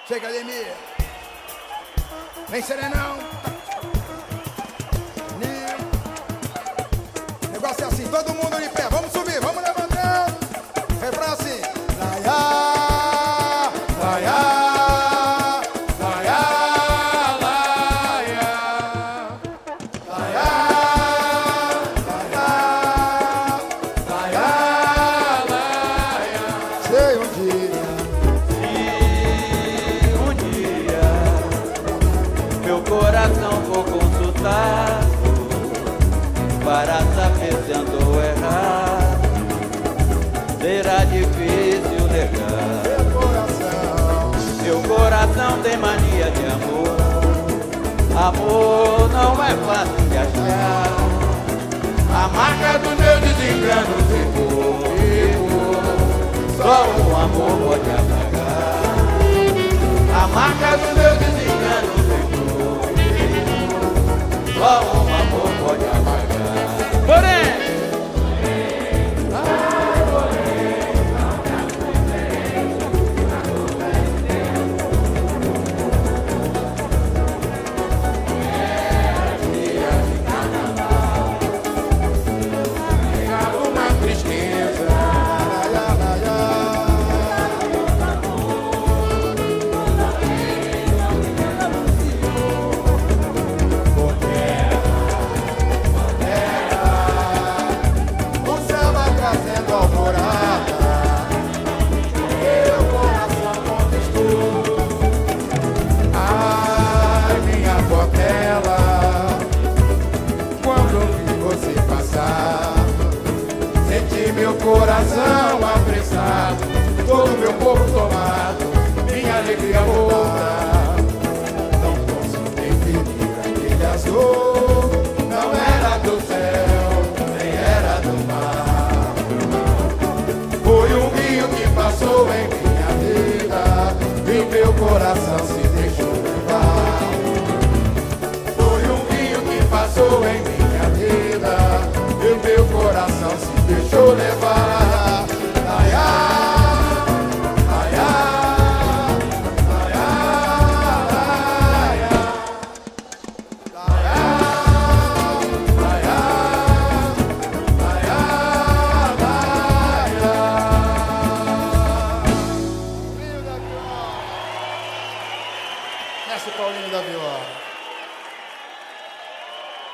Chega, Ademir. Vem, Serenão. Negócio é assim, todo mundo de pé. Vamos subir, vamos levantando. Refrão assim. Laiá, laiá, laiá, laiá, laiá, laiá, laiá, laiá. Sei um dia. Meu coração for consultado para saber se andou errado, será difícil negar. Meu coração tem mania de amor. Amor não é fácil de achar. A marca do meu desengano ficou. Só o amor pode apagar. A marca do meu desengano ficou. Só o amor pode apagar. Porém, uma tristeza. O samba trazendo alvorada. Meu coração conquistou. Ai, minha portela, quando vi você passar, senti meu coração apressado, todo meu corpo tomado, minha alegria voltar. Não posso definir aquele azul, não era do céu, nem era do mar. Foi um rio que passou em minha vida e meu coração se deixou levar. Foi um rio que passou em minha vida e meu coração se deixou levar.